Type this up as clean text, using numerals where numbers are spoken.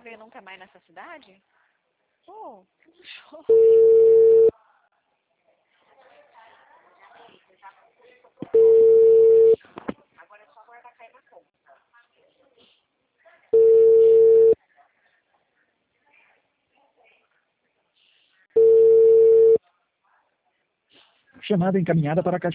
chover nunca mais nessa cidade? Pô, não chove. Agora é só aguardar cair na conta. Chamada encaminhada para a caixa.